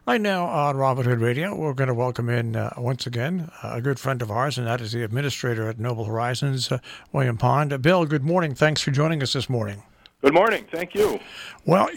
Right now on Robin Hood Radio, we're going to welcome in once again a good friend of ours, and that is the administrator at Noble Horizons, William Pond. Bill, good morning. Thanks for joining us this morning. Good morning. Thank you. Well,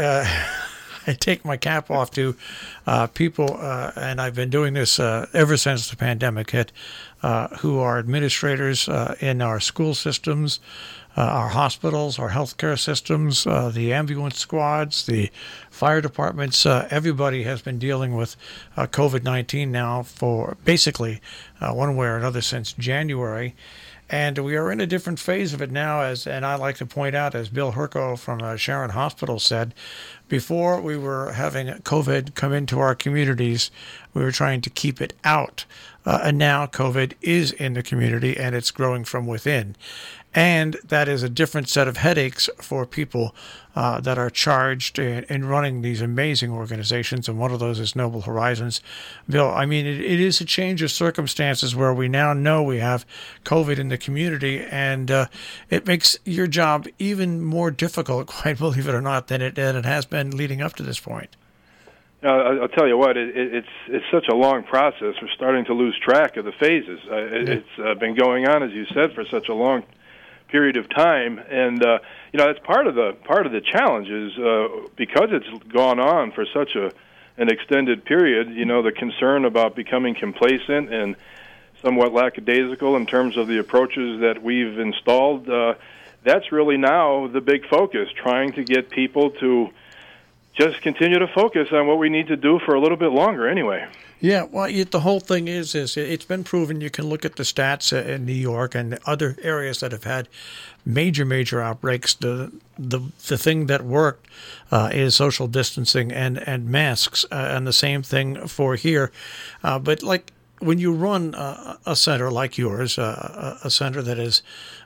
I take my cap off to people, and I've been doing this ever since the pandemic hit, who are administrators in our school systems, our hospitals, our healthcare systems, the ambulance squads, the fire departments. Everybody has been dealing with COVID-19 now for basically one way or another since January. And we are in a different phase of it now, and I like to point out, as Bill Herco from Sharon Hospital said, before we were having COVID come into our communities, we were trying to keep it out. And now COVID is in the community, and it's growing from within. And that is a different set of headaches for people that are charged in running these amazing organizations, and one of those is Noble Horizons. Bill, I mean, it is a change of circumstances where we now know we have COVID in the community, and it makes your job even more difficult, quite believe it or not, than it has been leading up to this point. I'll tell you what, it's such a long process. We're starting to lose track of the phases. It's been going on, as you said, for such a long period of time, and that's part of the challenge is because it's gone on for such an extended period. The concern about becoming complacent and somewhat lackadaisical in terms of the approaches that we've installed. That's really now the big focus, trying to get people to just continue to focus on what we need to do for a little bit longer anyway. Yeah, well, the whole thing is it's been proven. You can look at the stats in New York and other areas that have had major outbreaks. The thing that worked is social distancing and masks, and the same thing for here. But like when you run a center like yours, a center that is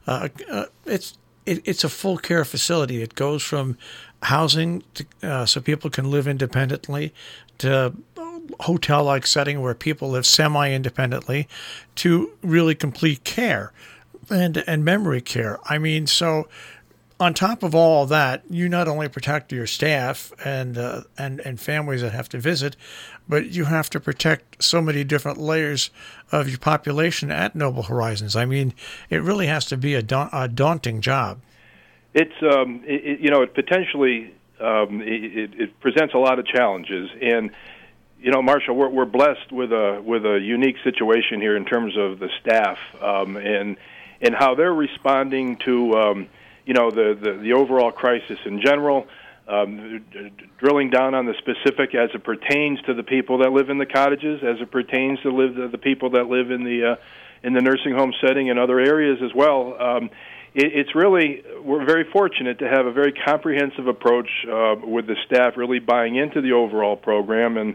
it's a full care facility. It goes from housing to, so people can live independently, to hotel-like setting where people live semi-independently, to really complete care and memory care. I mean, so on top of all that, you not only protect your staff and families that have to visit, but you have to protect so many different layers of your population at Noble Horizons. I mean, it really has to be a daunting job. It's it potentially it presents a lot of challenges, and Marshall, we're blessed with a unique situation here in terms of the staff and how they're responding to the overall crisis in general. Drilling down on the specific as it pertains to the people that live in the cottages, as it pertains to the people that live in the nursing home setting and other areas as well. It's really, we're very fortunate to have a very comprehensive approach with the staff really buying into the overall program and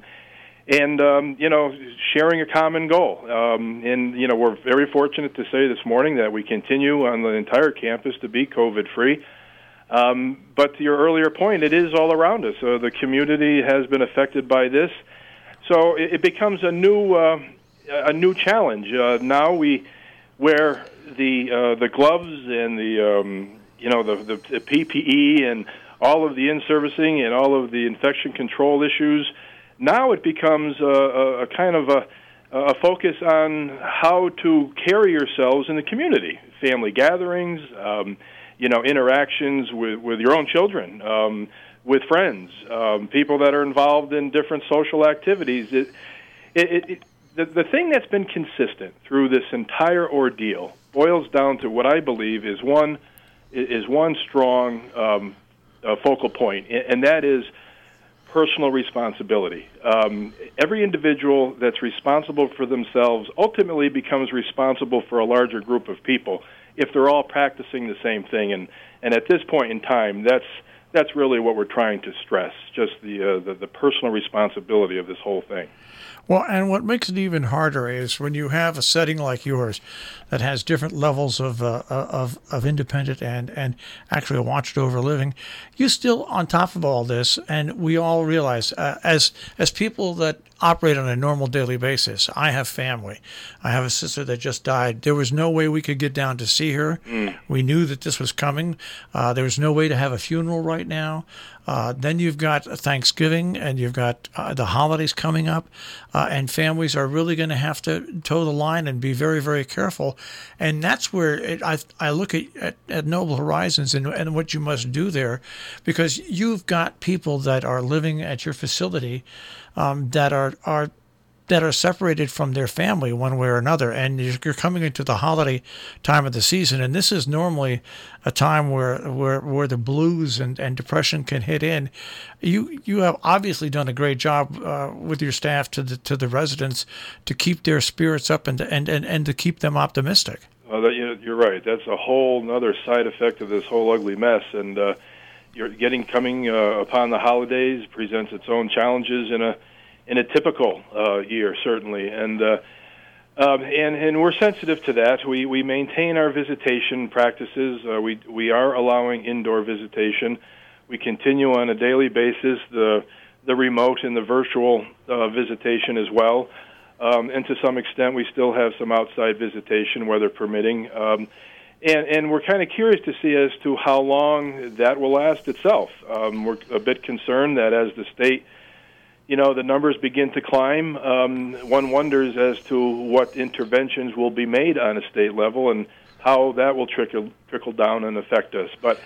sharing a common goal. We're very fortunate to say this morning that we continue on the entire campus to be COVID-free. But to your earlier point, it is all around us. So the community has been affected by this. So it becomes a new challenge. Now we wear the gloves and the PPE and all of the in-servicing and all of the infection control issues. Now it becomes a kind of a focus on how to carry yourselves in the community, family gatherings, interactions with your own children, with friends, people that are involved in different social activities. The thing that's been consistent through this entire ordeal boils down to what I believe is one strong focal point, and that is personal responsibility. Every individual that's responsible for themselves ultimately becomes responsible for a larger group of people if they're all practicing the same thing. And at this point in time, that's really what we're trying to stress, just the personal responsibility of this whole thing. Well, and what makes it even harder is when you have a setting like yours that has different levels of independent and actually watched over living, you still, on top of all this, and we all realize, as people that operate on a normal daily basis, I have family. I have a sister that just died. There was no way we could get down to see her. We knew that this was coming. There was no way to have a funeral right now. Then you've got Thanksgiving, and you've got the holidays coming up, and families are really going to have to toe the line and be very, very careful. And that's where I look at Noble Horizons and what you must do there, because you've got people that are living at your facility that are separated from their family one way or another, and you're coming into the holiday time of the season, and this is normally a time where the blues and depression can hit in. You have obviously done a great job with your staff to the residents to keep their spirits up and to keep them optimistic. Well, you're right. That's a whole other side effect of this whole ugly mess, and coming upon the holidays presents its own challenges in a typical year, certainly, and we're sensitive to that. We maintain our visitation practices. We are allowing indoor visitation. We continue on a daily basis the remote and the virtual visitation as well, and to some extent we still have some outside visitation, weather permitting. And we're kind of curious to see as to how long that will last itself. We're a bit concerned that as the state, the numbers begin to climb, one wonders as to what interventions will be made on a state level and how that will trickle down and affect us. But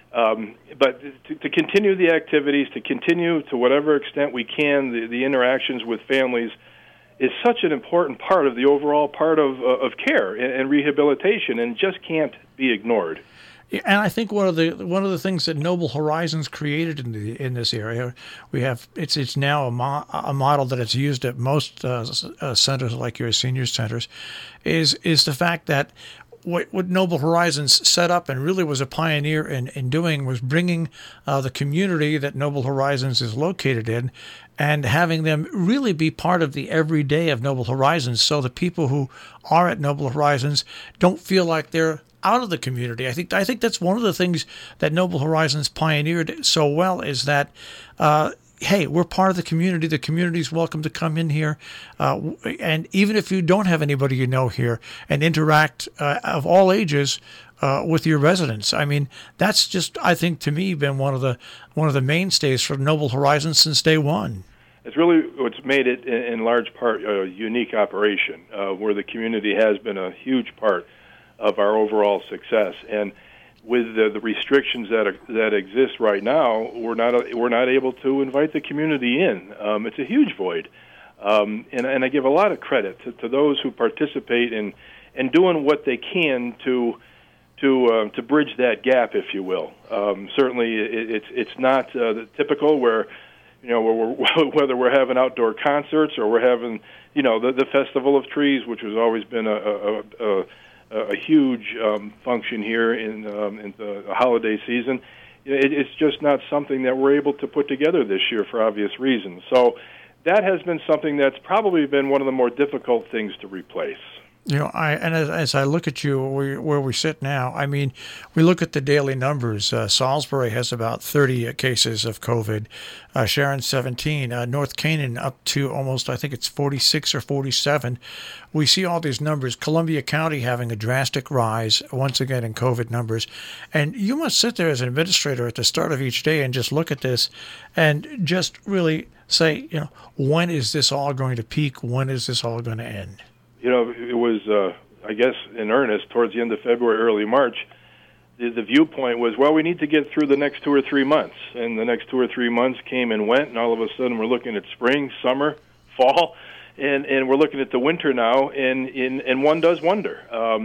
to continue the activities, to continue to whatever extent we can, the interactions with families is such an important part of the overall part of care and rehabilitation, and just can't be ignored. And I think one of the things that Noble Horizons created in this area, it's now a model that it's used at most centers like your senior centers, is the fact that what Noble Horizons set up and really was a pioneer in doing was bringing the community that Noble Horizons is located in and having them really be part of the everyday of Noble Horizons, so the people who are at Noble Horizons don't feel like they're out of the community. I think that's one of the things that Noble Horizons pioneered so well, is that hey, we're part of the community. The community's welcome to come in here, and even if you don't have anybody here, and interact of all ages with your residents. I mean, that's just, I think, to me, been one of the mainstays for Noble Horizons since day one. It's really what's made it, in large part, a unique operation, where the community has been a huge part of our overall success. And with the restrictions that exist right now, we're not able to invite the community in. It's a huge void, and I give a lot of credit to those who participate in doing what they can to bridge that gap, if you will. Certainly, it's not the typical where whether we're having outdoor concerts or we're having the Festival of Trees, which has always been a huge function here in the holiday season. It's just not something that we're able to put together this year for obvious reasons. So that has been something that's probably been one of the more difficult things to replace. As I look at you where we sit now, I mean, we look at the daily numbers. Salisbury has about 30 cases of COVID, Sharon 17, North Canaan up to almost, I think it's 46 or 47. We see all these numbers. Columbia County having a drastic rise once again in COVID numbers, and you must sit there as an administrator at the start of each day and just look at this and just really say, when is this all going to peak? When is this all going to end? It was, I guess, in earnest towards the end of February, early March. The viewpoint was, well, we need to get through the next 2 or 3 months. And the next 2 or 3 months came and went, and all of a sudden we're looking at spring, summer, fall, and we're looking at the winter now, and one does wonder.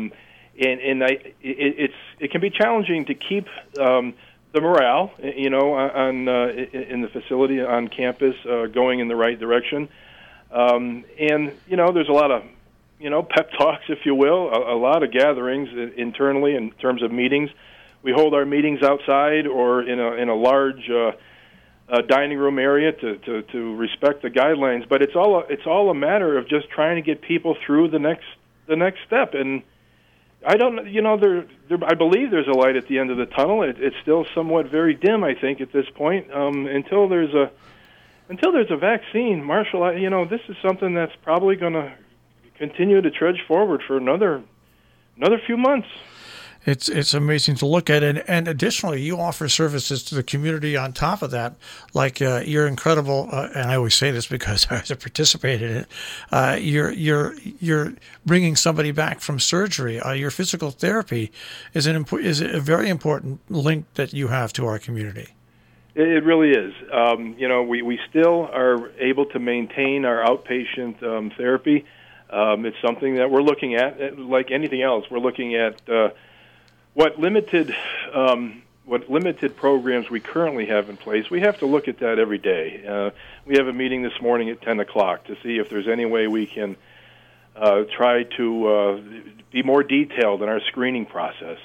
It can be challenging to keep the morale, in the facility, on campus, going in the right direction. There's a lot of pep talks, if you will, a lot of gatherings internally in terms of meetings. We hold our meetings outside or in a large dining room area to respect the guidelines. But it's all a matter of just trying to get people through the next step. And I don't, I believe there's a light at the end of the tunnel. It's still somewhat very dim, I think, at this point. Until there's a vaccine, Marshall, this is something that's probably going to continue to trudge forward for another few months. It's amazing to look at, and additionally, you offer services to the community on top of that, like your incredible. And I always say this because I participated in it. You're bringing somebody back from surgery. Your physical therapy is a very important link that you have to our community. It really is. We still are able to maintain our outpatient therapy. It's something that we're looking at, like anything else. We're looking at what limited programs we currently have in place. We have to look at that every day. We have a meeting this morning at 10 o'clock to see if there's any way we can try to be more detailed in our screening process.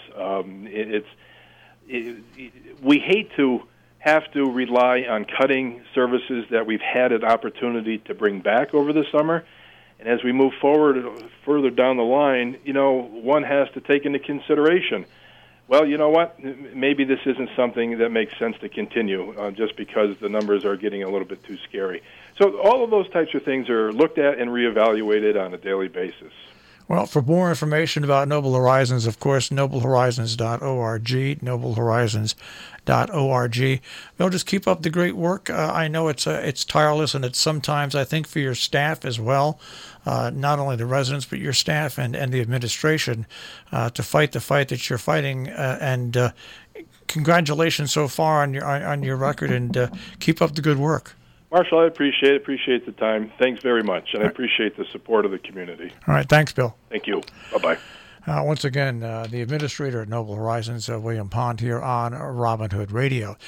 We hate to have to rely on cutting services that we've had an opportunity to bring back over the summer. And as we move forward further down the line, one has to take into consideration, well, you know what, maybe this isn't something that makes sense to continue just because the numbers are getting a little bit too scary. So all of those types of things are looked at and reevaluated on a daily basis. Well, for more information about Noble Horizons, of course, noblehorizons.org, noblehorizons.org. Bill, just keep up the great work. I know it's tireless, and it's sometimes, I think, for your staff as well, not only the residents, but your staff and the administration to fight the fight that you're fighting. And congratulations so far on your record, and keep up the good work. Marshall, I appreciate the time. Thanks very much, and I appreciate the support of the community. All right, thanks, Bill. Thank you. Bye-bye. Once again, the administrator at Noble Horizons, William Pond, here on Robin Hood Radio.